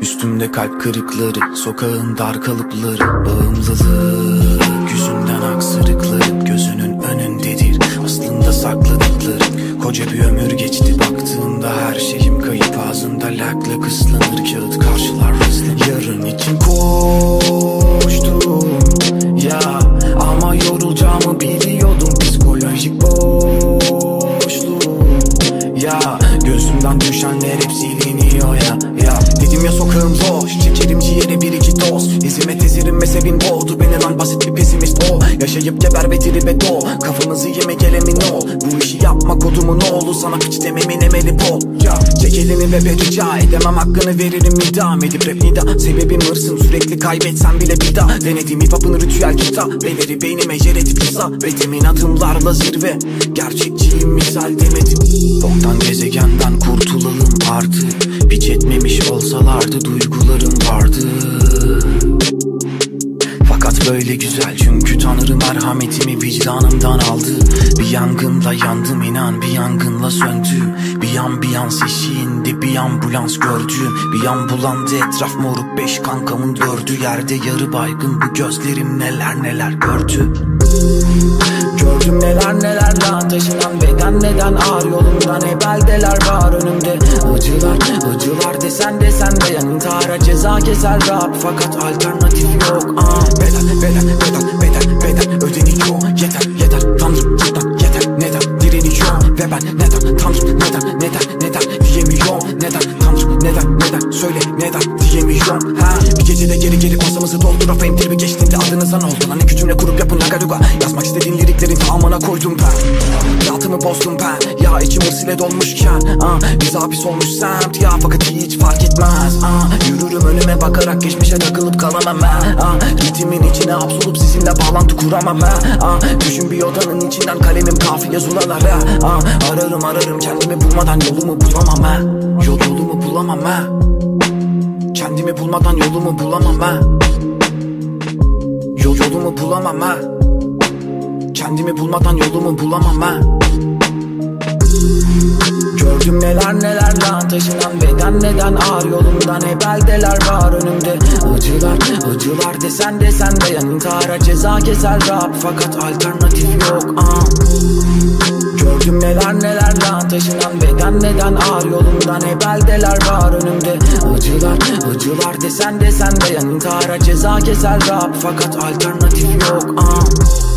Üstümde kalp kırıkları, sokağın dar kalıpları, bağımlılık yüzünden aksırıklarım gözünün önündedir. Aslında sakladıklarım, koca bir ömür geçti. Baktığında her şeyim kayıp, ağzımda lakla ıslanır kağıt, karşılar hızlı. Yarın için koştum ya, ama yorulacağımı biliyordum. Psikolojik boşluk ya, gözümden düşenler hep siliniyor ya. Dedim ya sokağım boş, çekerim ciğere bir iki doz. Hizmet ezerim mezhebin boğdu beni lan, basit bir pesimist o. Yaşayıp geber ve tribe doğ, kafamızı yeme gelemin ol. Bu işi yapma kodumun oğlu, sana piç dememin emeli bol. Çek elini ve rica edemem, hakkını veririm idam edip rap nida. Sebebim hırsım, sürekli kaybetsem bile bir daha. Denedim hip hop'ın ritüel kitabeleri beynime yer edip kısa. Ritmin adımlarla zirve, gerçekçiyim misal demedim. Boktan gezegenden kurtulalım artık. Hiç etmemiş olsalardı duygularım vardı. Fakat böyle güzel, çünkü Tanrı merhametimi vicdanımdan aldı. Bir yangınla yandım inan, bir yangınla söndüm. Bir ambiyans eşiğinde bir ambulans gördüm. Bir an bulandı etraf moruk, 5 kankamın 4'ü yerde yarı baygın. Bu gözlerim neler neler gördü. Gördüm neler neler lan, taşınan beden neden ağır, yolumdan beldeler var önümde. Acılar acılar desen de intihara ceza keser rap, fakat alternatif yok. Bedel ödeniyor, yeter Tanrım cidden yeter. Neden direniyorum ve ben neden Tanrım neden diyemiyorum. Neden Tanrım neden söyle neden diyemiyorum. Bir gecede geri masamızı doldurafayım. Tribi geçtiğinde adınızdan oldu lan, iki cümle kurup yapın agaruga. Yazmak istediğin liriklerin tamamına koydum ben. Hayatımı bozdum ben ya, içim hırs ile dolmuşken. Biz hapis olmuş semt ya, fakat hiç fark etmez. Yürürüm önüme bakarak, geçmişe takılıp kalamam ben. Ritmin içine hapsolup sizinle bağlantı kuramam ben. Düşün bir odanın içinden kalemim kafiye zulalara. Ararım kendimi bulmadan yolumu bulamam ha. Yolumu bulamam ha. Kendimi bulmadan yolumu bulamam ha. Yolumu bulamam ha. Kendimi bulmadan yolumu bulamam ha. Gördüm neler neler lan, taşınan beden neden ağır, yolumdan beldeler var önümde. Acılar desen de intihara ceza keser rap, fakat alternatif yok. Gördüm neler neler lan, taşınan beden neden ağır, yolumdan beldeler var önümde. Acılar desen de intihara ceza keser rap, fakat alternatif yok.